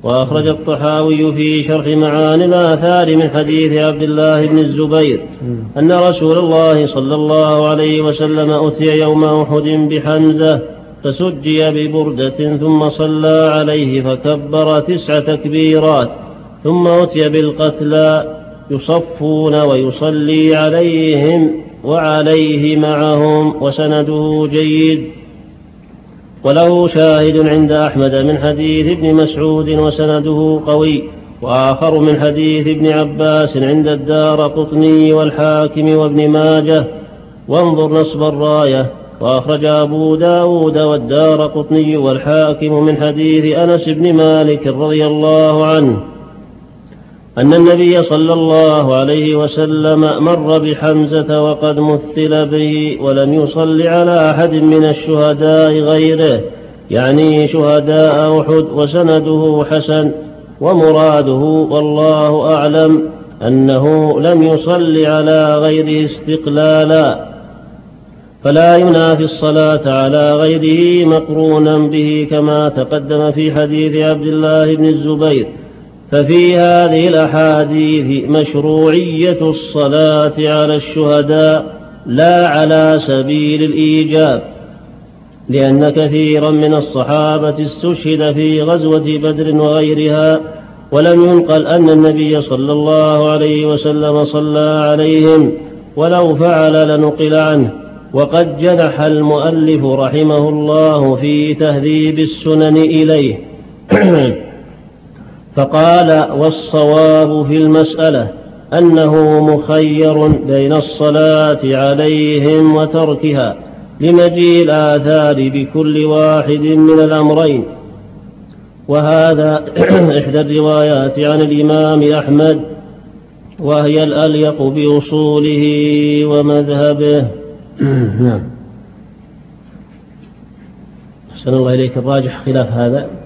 وأخرج الطحاوي في شرح معاني الآثار من حديث عبد الله بن الزبير أن رسول الله صلى الله عليه وسلم أتي يوم أحد بحمزة فسجي ببردة ثم صلى عليه فكبر 9 تكبيرات، ثم أتي بالقتلى يصفون ويصلي عليهم وعليه معهم، وسنده جيد. وله شاهد عند أحمد من حديث ابن مسعود وسنده قوي، وآخر من حديث ابن عباس عند الدارقطني والحاكم وابن ماجه، وانظر نصب الراية. وأخرج أبو داود والدارقطني والحاكم من حديث أنس بن مالك رضي الله عنه أن النبي صلى الله عليه وسلم مر بحمزة وقد مثل به ولم يصل على أحد من الشهداء غيره، يعني شهداء أحد، وسنده حسن. ومراده والله أعلم أنه لم يصل على غيره استقلالا، فلا ينافي الصلاة على غيره مقرونا به كما تقدم في حديث عبد الله بن الزبير. ففي هذه الأحاديث مشروعية الصلاة على الشهداء لا على سبيل الإيجاب، لأن كثيرا من الصحابة استشهد في غزوة بدر وغيرها، ولم ينقل أن النبي صلى الله عليه وسلم صلى عليهم، ولو فعل لنقل عنه. وقد جنح المؤلف رحمه الله في تهذيب السنن إليه فقال: والصواب في المسألة أنه مخير بين الصلاة عليهم وتركها لمجيء الآثار بكل واحد من الأمرين. وهذا إحدى الروايات عن الإمام أحمد، وهي الأليق بأصوله ومذهبه. نعم. أحسن الله إليك. الراجح خلاف هذا.